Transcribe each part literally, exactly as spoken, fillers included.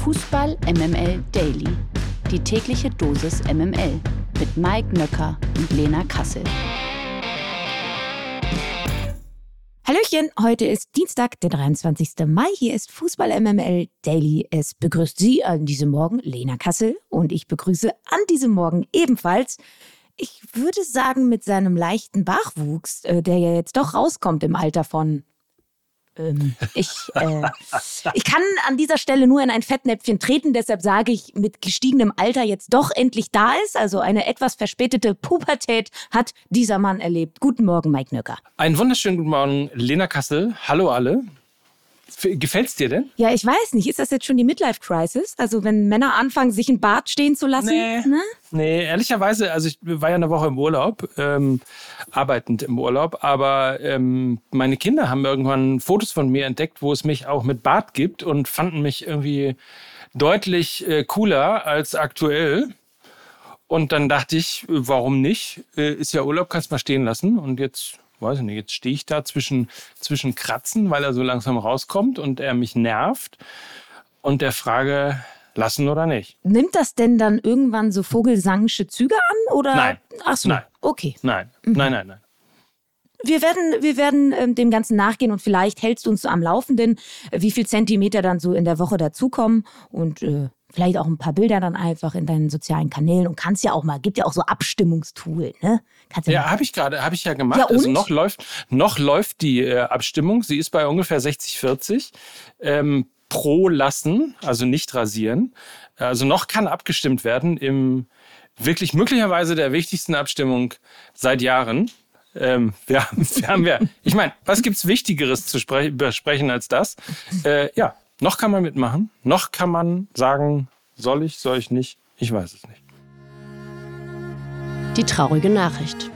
Fußball M M L Daily. Die tägliche Dosis M M L mit Mike Nöcker und Lena Kassel. Hallöchen, heute ist Dienstag, der dreiundzwanzigsten Mai. Hier ist Fußball M M L Daily. Es begrüßt Sie an diesem Morgen Lena Kassel und ich begrüße an diesem Morgen ebenfalls, ich würde sagen mit seinem leichten Bartwuchs, äh, der ja jetzt doch rauskommt im Alter von... Ähm, ich, äh, ich kann an dieser Stelle nur in ein Fettnäpfchen treten, deshalb sage ich, mit gestiegenem Alter jetzt doch endlich da ist. Also eine etwas verspätete Pubertät hat dieser Mann erlebt. Guten Morgen, Mike Nöcker. Einen wunderschönen guten Morgen, Lena Kassel. Hallo alle. Gefällt's dir denn? Ja, ich weiß nicht. Ist das jetzt schon die Midlife-Crisis? Also wenn Männer anfangen, sich einen Bart stehen zu lassen? Nee, ne? nee ehrlicherweise, also ich war ja eine Woche im Urlaub, ähm, arbeitend im Urlaub, aber ähm, meine Kinder haben irgendwann Fotos von mir entdeckt, wo es mich auch mit Bart gibt und fanden mich irgendwie deutlich äh, cooler als aktuell. Und dann dachte ich, warum nicht? Äh, ist ja Urlaub, kannst mal stehen lassen. Und jetzt... weiß ich nicht, jetzt stehe ich da zwischen, zwischen Kratzen, weil er so langsam rauskommt und er mich nervt und der Frage, lassen oder nicht. Nimmt das denn dann irgendwann so vogelsangische Züge an? Oder? Nein. Ach so, nein. Okay. Nein, Mhm. nein, nein, nein. Wir werden, wir werden ähm, dem Ganzen nachgehen und vielleicht hältst du uns so am Laufenden, äh, wie viel Zentimeter dann so in der Woche dazukommen und äh, vielleicht auch ein paar Bilder dann einfach in deinen sozialen Kanälen und kannst ja auch mal, gibt ja auch so Abstimmungstool, ne? Kannst ja, Ja, habe ich gerade, habe ich ja gemacht. Ja, und? Also noch läuft, noch läuft die äh, Abstimmung. Sie ist bei ungefähr sechzig vierzig. Ähm, pro lassen, also nicht rasieren. Also noch kann abgestimmt werden im wirklich möglicherweise der wichtigsten Abstimmung seit Jahren. Ähm, wir haben, wir haben ja, ich meine, was gibt's Wichtigeres zu spre- besprechen als das? Äh, ja, noch kann man mitmachen, noch kann man sagen, soll ich, soll ich nicht, ich weiß es nicht. Die traurige Nachricht.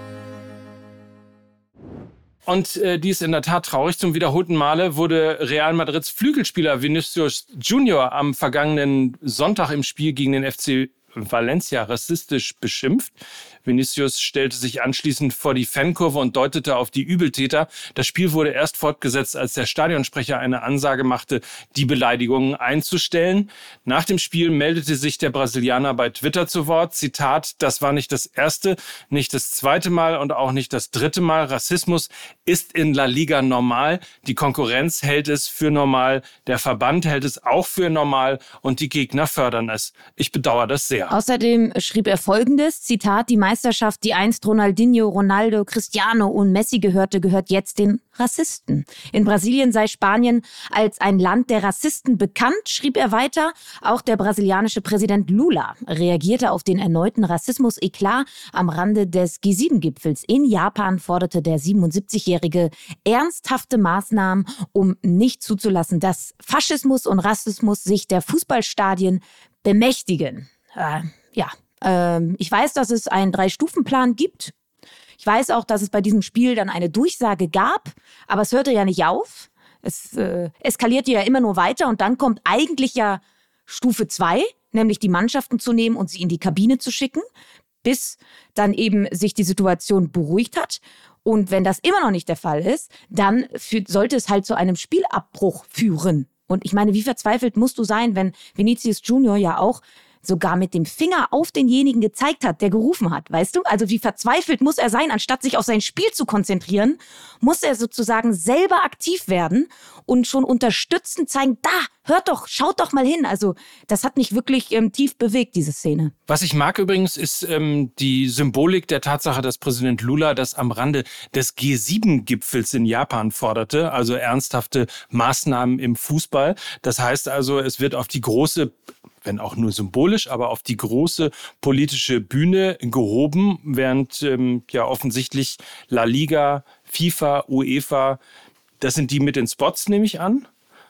Und äh, die ist in der Tat traurig. Zum wiederholten Male wurde Real Madrids Flügelspieler Vinicius Junior am vergangenen Sonntag im Spiel gegen den F C Valencia rassistisch beschimpft. Vinicius stellte sich anschließend vor die Fankurve und deutete auf die Übeltäter. Das Spiel wurde erst fortgesetzt, als der Stadionsprecher eine Ansage machte, die Beleidigungen einzustellen. Nach dem Spiel meldete sich der Brasilianer bei Twitter zu Wort. Zitat, das war nicht das erste, nicht das zweite Mal und auch nicht das dritte Mal. Rassismus ist in La Liga normal. Die Konkurrenz hält es für normal. Der Verband hält es auch für normal und die Gegner fördern es. Ich bedauere das sehr. Außerdem schrieb er Folgendes, Zitat, die Meisterschaft, die einst Ronaldinho, Ronaldo, Cristiano und Messi gehörte, gehört jetzt den Rassisten. In Brasilien sei Spanien als ein Land der Rassisten bekannt, schrieb er weiter. Auch der brasilianische Präsident Lula reagierte auf den erneuten Rassismus-Eklat am Rande des G sieben Gipfels. In Japan forderte der siebenundsiebzigjährige ernsthafte Maßnahmen, um nicht zuzulassen, dass Faschismus und Rassismus sich der Fußballstadien bemächtigen. Äh, ja, ähm, ich weiß, dass es einen Drei-Stufen-Plan gibt. Ich weiß auch, dass es bei diesem Spiel dann eine Durchsage gab, aber es hörte ja nicht auf. Es äh, eskalierte ja immer nur weiter und dann kommt eigentlich ja Stufe zwei, nämlich die Mannschaften zu nehmen und sie in die Kabine zu schicken, bis dann eben sich die Situation beruhigt hat. Und wenn das immer noch nicht der Fall ist, dann führt, sollte es halt zu einem Spielabbruch führen. Und ich meine, wie verzweifelt musst du sein, wenn Vinicius Junior ja auch sogar mit dem Finger auf denjenigen gezeigt hat, der gerufen hat, weißt du? Also wie verzweifelt muss er sein, anstatt sich auf sein Spiel zu konzentrieren, muss er sozusagen selber aktiv werden und schon unterstützend zeigen, da, hört doch, schaut doch mal hin. Also das hat mich wirklich ähm, tief bewegt, diese Szene. Was ich mag übrigens, ist ähm, die Symbolik der Tatsache, dass Präsident Lula das am Rande des G sieben Gipfels in Japan forderte, also ernsthafte Maßnahmen im Fußball. Das heißt also, es wird auf die große, wenn auch nur symbolisch, aber auf die große politische Bühne gehoben, während ähm, ja offensichtlich La Liga, FIFA, UEFA, das sind die mit den Spots, nehme ich an.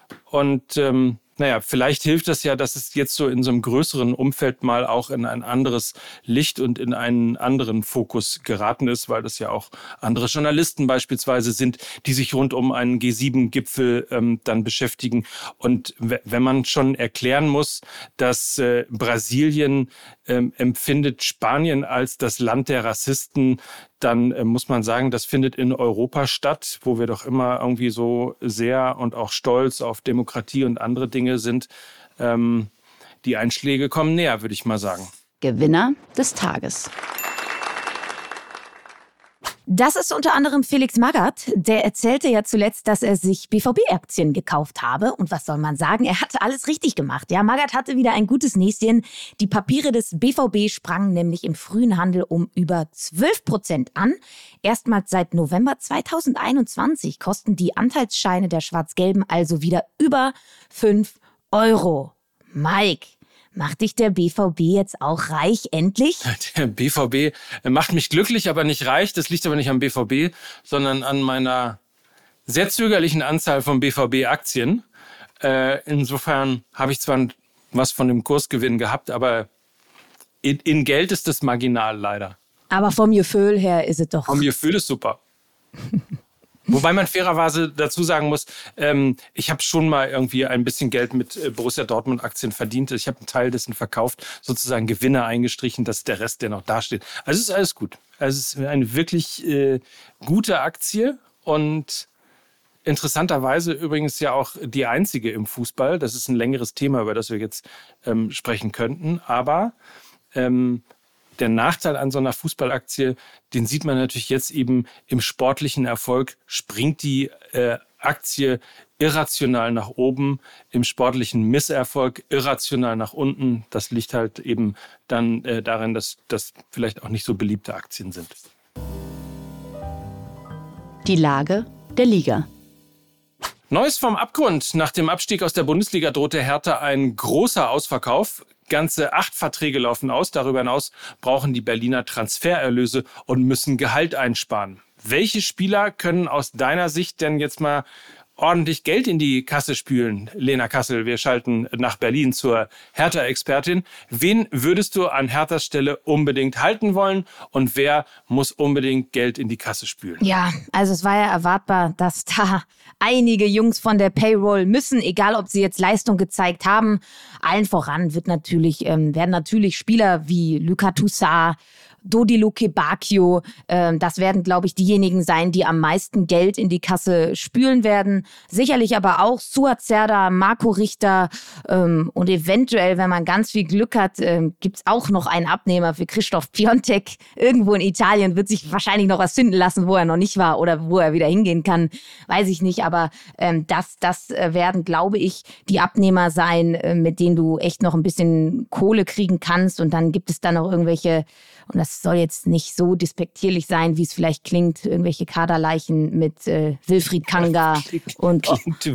Und ähm, naja, vielleicht hilft das ja, dass es jetzt so in so einem größeren Umfeld mal auch in ein anderes Licht und in einen anderen Fokus geraten ist, weil das ja auch andere Journalisten beispielsweise sind, die sich rund um einen G sieben Gipfel ähm, dann beschäftigen. Und w- wenn man schon erklären muss, dass äh, Brasilien ähm, empfindet Spanien als das Land der Rassisten, dann äh, muss man sagen, das findet in Europa statt, wo wir doch immer irgendwie so sehr und auch stolz auf Demokratie und andere Dinge sind. Ähm, die Einschläge kommen näher, würde ich mal sagen. Gewinner des Tages. Das ist unter anderem Felix Magath. Der erzählte ja zuletzt, dass er sich B V B-Aktien gekauft habe. Und was soll man sagen? Er hatte alles richtig gemacht. Ja, Magath hatte wieder ein gutes Näschen. Die Papiere des B V B sprangen nämlich im frühen Handel um über zwölf Prozent an. Erstmals seit November zweitausendeinundzwanzig kosten die Anteilsscheine der Schwarz-Gelben also wieder über fünf Euro. Mike, macht dich der B V B jetzt auch reich, endlich? Der B V B macht mich glücklich, aber nicht reich. Das liegt aber nicht am B V B, sondern an meiner sehr zögerlichen Anzahl von B V B-Aktien. Äh, insofern habe ich zwar was von dem Kursgewinn gehabt, aber in, in Geld ist das marginal leider. Aber vom Gefühl her ist es doch... Vom Gefühl ist super. Wobei man fairerweise dazu sagen muss, ähm, ich habe schon mal irgendwie ein bisschen Geld mit äh, Borussia Dortmund-Aktien verdient. Ich habe einen Teil dessen verkauft, sozusagen Gewinne eingestrichen, das ist der Rest, der noch dasteht. Also es ist alles gut. Also es ist eine wirklich äh, gute Aktie und interessanterweise übrigens ja auch die einzige im Fußball. Das ist ein längeres Thema, über das wir jetzt ähm, sprechen könnten. Aber ähm, der Nachteil an so einer Fußballaktie, den sieht man natürlich jetzt eben im sportlichen Erfolg, springt die äh, Aktie irrational nach oben, im sportlichen Misserfolg irrational nach unten. Das liegt halt eben dann äh, darin, dass das vielleicht auch nicht so beliebte Aktien sind. Die Lage der Liga. Neues vom Abgrund. Nach dem Abstieg aus der Bundesliga drohte Hertha ein großer Ausverkauf. Ganze acht Verträge laufen aus. Darüber hinaus brauchen die Berliner Transfererlöse und müssen Gehalt einsparen. Welche Spieler können aus deiner Sicht denn jetzt mal ordentlich Geld in die Kasse spülen? Lena Kassel, wir schalten nach Berlin zur Hertha-Expertin. Wen würdest du an Herthas Stelle unbedingt halten wollen und wer muss unbedingt Geld in die Kasse spülen? Ja, also es war ja erwartbar, dass da einige Jungs von der Payroll müssen, egal ob sie jetzt Leistung gezeigt haben. Allen voran wird natürlich, ähm, werden natürlich Spieler wie Lucas Toussaint, Dodi Lukebakio, äh, das werden, glaube ich, diejenigen sein, die am meisten Geld in die Kasse spülen werden. Sicherlich aber auch Suat Serdar, Marco Richter ähm, und eventuell, wenn man ganz viel Glück hat, äh, gibt es auch noch einen Abnehmer für Christoph Piontek. Irgendwo in Italien wird sich wahrscheinlich noch was finden lassen, wo er noch nicht war oder wo er wieder hingehen kann, weiß ich nicht. Aber ähm, das, das werden, glaube ich, die Abnehmer sein, äh, mit denen du echt noch ein bisschen Kohle kriegen kannst. Und dann gibt es dann noch irgendwelche, und das soll jetzt nicht so despektierlich sein, wie es vielleicht klingt, irgendwelche Kaderleichen mit äh, Wilfried Kanga und,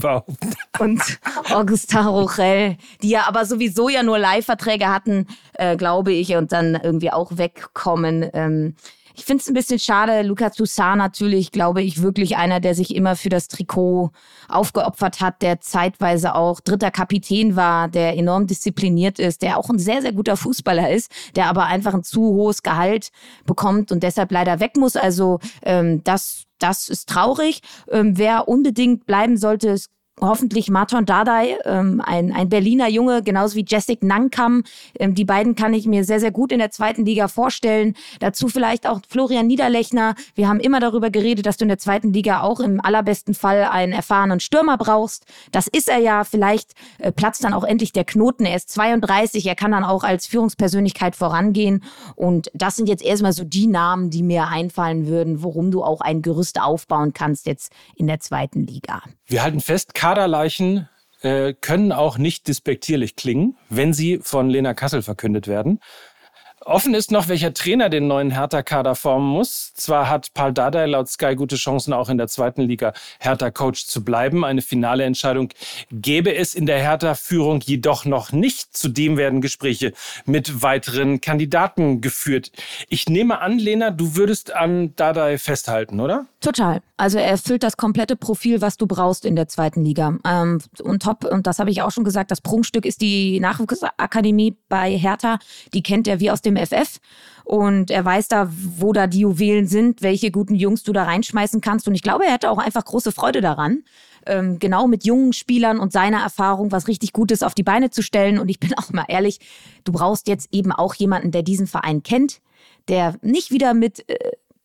und Augustin Rochel, die ja aber sowieso ja nur Leihverträge hatten, äh, glaube ich, und dann irgendwie auch wegkommen. Ähm, Ich finde es ein bisschen schade. Lucas Toussaint natürlich, glaube ich, wirklich einer, der sich immer für das Trikot aufgeopfert hat, der zeitweise auch dritter Kapitän war, der enorm diszipliniert ist, der auch ein sehr, sehr guter Fußballer ist, der aber einfach ein zu hohes Gehalt bekommt und deshalb leider weg muss. Also ähm, das, das ist traurig. Ähm, wer unbedingt bleiben sollte, ist hoffentlich Marton Dardai, ähm, ein, ein Berliner Junge, genauso wie Jessic Nankam. Ähm, die beiden kann ich mir sehr, sehr gut in der zweiten Liga vorstellen. Dazu vielleicht auch Florian Niederlechner. Wir haben immer darüber geredet, dass du in der zweiten Liga auch im allerbesten Fall einen erfahrenen Stürmer brauchst. Das ist er ja. Vielleicht äh, platzt dann auch endlich der Knoten. Er ist zweiunddreißig, er kann dann auch als Führungspersönlichkeit vorangehen. Und das sind jetzt erstmal so die Namen, die mir einfallen würden, worum du auch ein Gerüst aufbauen kannst jetzt in der zweiten Liga. Wir halten fest, Kaderleichen äh, können auch nicht despektierlich klingen, wenn sie von Lena Kassel verkündet werden. Offen ist noch, welcher Trainer den neuen Hertha-Kader formen muss. Zwar hat Paul Dardai laut Sky gute Chancen, auch in der zweiten Liga Hertha-Coach zu bleiben. Eine finale Entscheidung gäbe es in der Hertha-Führung jedoch noch nicht. Zudem werden Gespräche mit weiteren Kandidaten geführt. Ich nehme an, Lena, du würdest an Dardai festhalten, oder? Total. Also er erfüllt das komplette Profil, was du brauchst in der zweiten Liga. Ähm, und top, und das habe ich auch schon gesagt, das Prunkstück ist die Nachwuchsakademie bei Hertha. Die kennt er wie aus dem F F. Und er weiß da, wo da die Juwelen sind, welche guten Jungs du da reinschmeißen kannst. Und ich glaube, er hätte auch einfach große Freude daran, ähm, genau mit jungen Spielern und seiner Erfahrung was richtig Gutes auf die Beine zu stellen. Und ich bin auch mal ehrlich, du brauchst jetzt eben auch jemanden, der diesen Verein kennt, der nicht wieder mit Äh,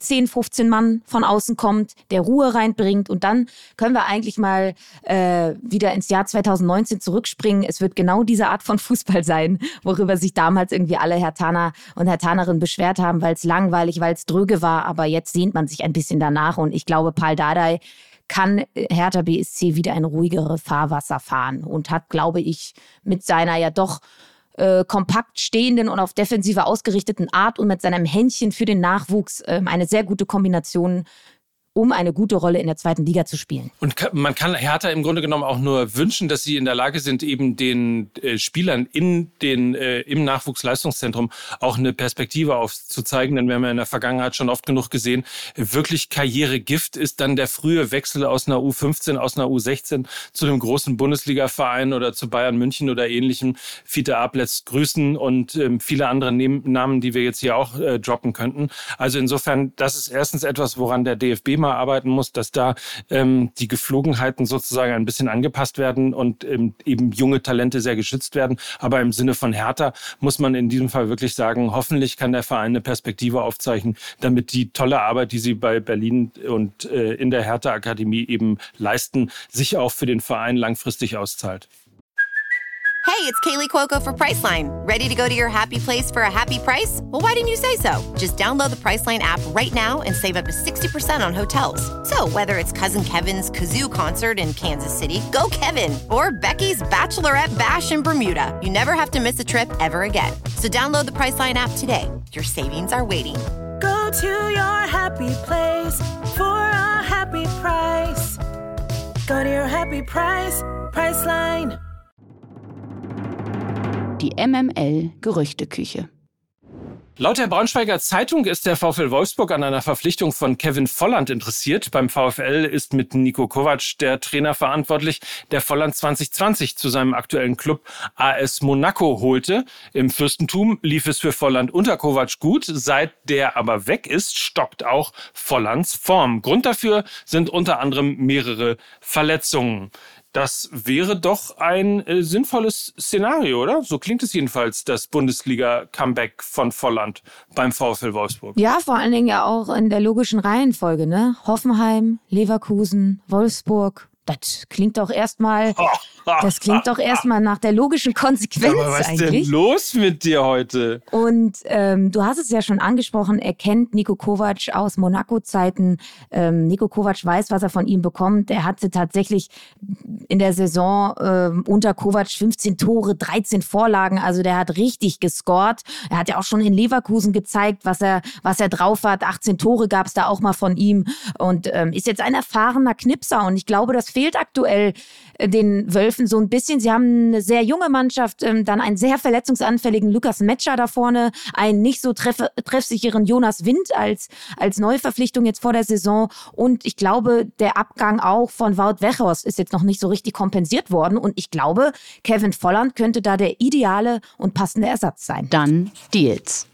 zehn, fünfzehn Mann von außen kommt, der Ruhe reinbringt. Und dann können wir eigentlich mal äh, wieder ins Jahr zwanzig neunzehn zurückspringen. Es wird genau diese Art von Fußball sein, worüber sich damals irgendwie alle Herthaner und Herthanerinnen beschwert haben, weil es langweilig, weil es dröge war. Aber jetzt sehnt man sich ein bisschen danach. Und ich glaube, Pal Dardai kann Hertha B S C wieder ein ruhigere Fahrwasser fahren und hat, glaube ich, mit seiner ja doch Äh, kompakt stehenden und auf Defensive ausgerichteten Art und mit seinem Händchen für den Nachwuchs äh, eine sehr gute Kombination, um eine gute Rolle in der zweiten Liga zu spielen. Und man kann Hertha im Grunde genommen auch nur wünschen, dass sie in der Lage sind, eben den äh, Spielern in den, äh, im Nachwuchsleistungszentrum auch eine Perspektive aufzuzeigen. Denn wir haben ja in der Vergangenheit schon oft genug gesehen, wirklich Karrieregift ist dann der frühe Wechsel aus einer U fünfzehn, aus einer U sechzehn zu einem großen Bundesliga-Verein oder zu Bayern München oder ähnlichem. Fiete Ab lässt grüßen und ähm, viele andere Namen, die wir jetzt hier auch äh, droppen könnten. Also insofern, das ist erstens etwas, woran der D F B mal arbeiten muss, dass da ähm, die Geflogenheiten sozusagen ein bisschen angepasst werden und ähm, eben junge Talente sehr geschützt werden. Aber im Sinne von Hertha muss man in diesem Fall wirklich sagen, hoffentlich kann der Verein eine Perspektive aufzeichnen, damit die tolle Arbeit, die sie bei Berlin und äh, in der Hertha-Akademie eben leisten, sich auch für den Verein langfristig auszahlt. Hey, it's Kaylee Cuoco for Priceline. Ready to go to your happy place for a happy price? Well, why didn't you say so? Just download the Priceline app right now and save up to sixty percent on hotels. So whether it's Cousin Kevin's Kazoo Concert in Kansas City, go Kevin, or Becky's Bachelorette Bash in Bermuda, you never have to miss a trip ever again. So download the Priceline app today. Your savings are waiting. Go to your happy place for a happy price. Go to your happy price, Priceline. Die M M L-Gerüchteküche. Laut der Braunschweiger Zeitung ist der VfL Wolfsburg an einer Verpflichtung von Kevin Volland interessiert. Beim VfL ist mit Niko Kovac der Trainer verantwortlich, der Volland zwanzig zwanzig zu seinem aktuellen Club A S Monaco holte. Im Fürstentum lief es für Volland unter Kovac gut. Seit der aber weg ist, stockt auch Vollands Form. Grund dafür sind unter anderem mehrere Verletzungen. Das wäre doch ein äh, sinnvolles Szenario, oder? So klingt es jedenfalls, das Bundesliga-Comeback von Volland beim VfL Wolfsburg. Ja, vor allen Dingen ja auch in der logischen Reihenfolge, ne? Hoffenheim, Leverkusen, Wolfsburg. Das klingt doch erstmal, das klingt doch erstmal nach der logischen Konsequenz Aber was eigentlich. ist denn los mit dir heute? Und ähm, du hast es ja schon angesprochen, er kennt Niko Kovac aus Monaco-Zeiten. Ähm, Niko Kovac weiß, was er von ihm bekommt. Er hatte tatsächlich in der Saison ähm, unter Kovac fünfzehn Tore, dreizehn Vorlagen. Also der hat richtig gescored. Er hat ja auch schon in Leverkusen gezeigt, was er, was er drauf hat. achtzehn Tore gab es da auch mal von ihm. Und ähm, ist jetzt ein erfahrener Knipser. Und ich glaube, das fehlt aktuell äh, den Wölfen so ein bisschen. Sie haben eine sehr junge Mannschaft, ähm, dann einen sehr verletzungsanfälligen Lukas Metscher da vorne, einen nicht so treff treffsicheren Jonas Wind als, als Neuverpflichtung jetzt vor der Saison. Und ich glaube, der Abgang auch von Wout Weghorst ist jetzt noch nicht so richtig kompensiert worden. Und ich glaube, Kevin Volland könnte da der ideale und passende Ersatz sein. Dann Deals.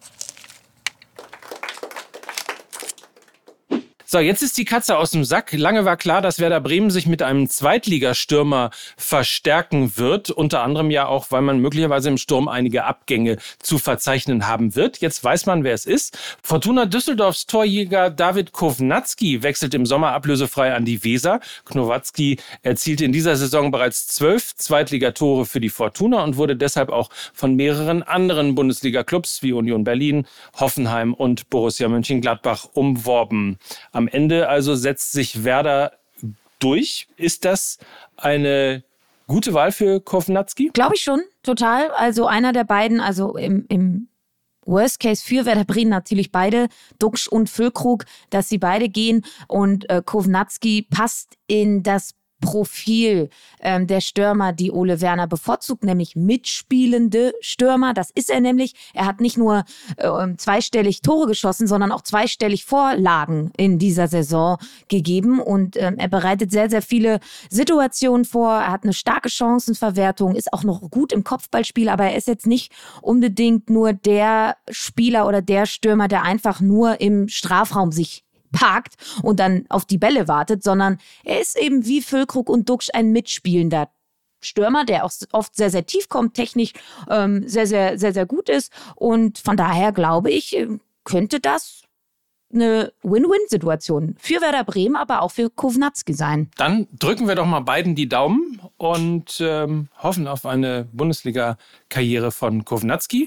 So, jetzt ist die Katze aus dem Sack. Lange war klar, dass Werder Bremen sich mit einem Zweitligastürmer verstärken wird. Unter anderem ja auch, weil man möglicherweise im Sturm einige Abgänge zu verzeichnen haben wird. Jetzt weiß man, wer es ist. Fortuna Düsseldorfs Torjäger David Kownacki wechselt im Sommer ablösefrei an die Weser. Kownacki erzielte in dieser Saison bereits zwölf Zweitligatore für die Fortuna und wurde deshalb auch von mehreren anderen Bundesliga-Clubs wie Union Berlin, Hoffenheim und Borussia Mönchengladbach umworben. Am Ende also setzt sich Werder durch. Ist das eine gute Wahl für Kownacki? Glaube ich schon, total. Also einer der beiden, also im, im Worst Case für Werder Bremen natürlich beide, Duxch und Füllkrug, dass sie beide gehen. Und äh, Kownacki passt in das Profil ähm, der Stürmer, die Ole Werner bevorzugt, nämlich mitspielende Stürmer. Das ist er nämlich. Er hat nicht nur äh, zweistellig Tore geschossen, sondern auch zweistellig Vorlagen in dieser Saison gegeben. Und ähm, er bereitet sehr, sehr viele Situationen vor. Er hat eine starke Chancenverwertung, ist auch noch gut im Kopfballspiel, aber er ist jetzt nicht unbedingt nur der Spieler oder der Stürmer, der einfach nur im Strafraum sich parkt und dann auf die Bälle wartet, sondern er ist eben wie Füllkrug und Duxch ein mitspielender Stürmer, der auch oft sehr, sehr tief kommt, technisch ähm, sehr, sehr, sehr, sehr gut ist. Und von daher glaube ich, könnte das eine Win-Win-Situation. Für Werder Bremen, aber auch für Kovnatski sein. Dann drücken wir doch mal beiden die Daumen und ähm, hoffen auf eine Bundesliga-Karriere von Kovnatski.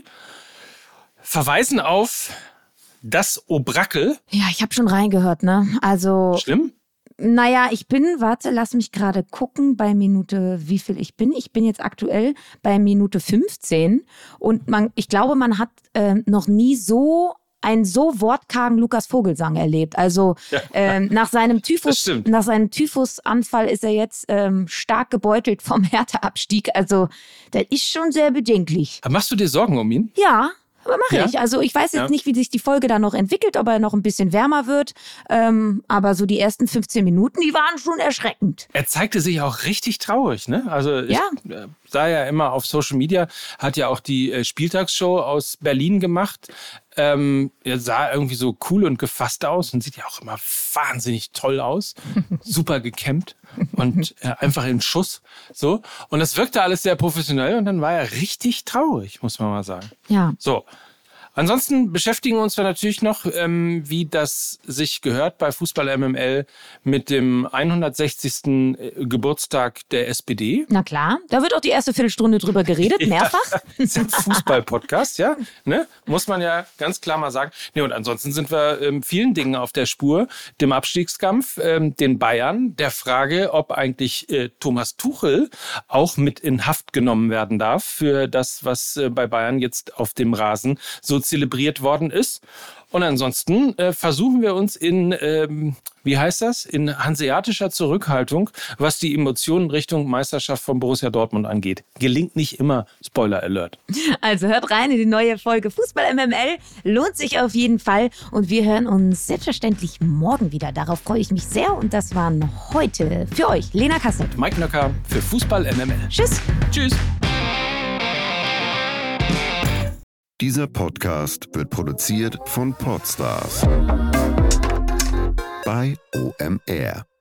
Verweisen auf das Obrakel. Ja, ich habe schon reingehört, ne? Also. Schlimm? Naja, ich bin, warte, lass mich gerade gucken, bei Minute, wie viel ich bin. Ich bin jetzt aktuell bei Minute fünfzehn. Und man, ich glaube, man hat äh, noch nie so einen so wortkargen Lukas Vogelsang erlebt. Also ja. ähm, nach seinem Typhus, nach seinem Typhusanfall ist er jetzt ähm, stark gebeutelt vom Hertha-Abstieg. Also das ist schon sehr bedenklich. Aber machst du dir Sorgen um ihn? Ja. Aber mache ja? ich. Also ich weiß jetzt ja. nicht, wie sich die Folge da noch entwickelt, ob er noch ein bisschen wärmer wird. Ähm, aber so die ersten fünfzehn Minuten, die waren schon erschreckend. Er zeigte sich auch richtig traurig, ne? Also ich ja. äh, sah ja immer auf Social Media, hat ja auch die äh, Spieltagsshow aus Berlin gemacht. Ähm, er sah irgendwie so cool und gefasst aus und sieht ja auch immer wahnsinnig toll aus. Super gekämmt und äh, einfach in Schuss. So. Und das wirkte alles sehr professionell und dann war er richtig traurig, muss man mal sagen. Ja. So. Ansonsten beschäftigen wir uns dann natürlich noch, ähm, wie das sich gehört bei Fußball M M L mit dem hundertsechzigsten Geburtstag der S P D. Na klar, da wird auch die erste Viertelstunde drüber geredet, mehrfach. Ja, das ist ein Fußball-Podcast, ja, ne? Muss man ja ganz klar mal sagen. Nee, und ansonsten sind wir ähm, vielen Dingen auf der Spur, dem Abstiegskampf, ähm, den Bayern, der Frage, ob eigentlich äh, Thomas Tuchel auch mit in Haft genommen werden darf für das, was äh, bei Bayern jetzt auf dem Rasen so zelebriert worden ist. Und ansonsten äh, versuchen wir uns in, ähm, wie heißt das, in hanseatischer Zurückhaltung, was die Emotionen Richtung Meisterschaft von Borussia Dortmund angeht. Gelingt nicht immer, Spoiler Alert. Also hört rein in die neue Folge Fußball M M L, lohnt sich auf jeden Fall und wir hören uns selbstverständlich morgen wieder. Darauf freue ich mich sehr und das waren heute für euch Lena Kassel, Mike Nöcker für Fußball M M L. Tschüss. Tschüss. Dieser Podcast wird produziert von Podstars bei O M R.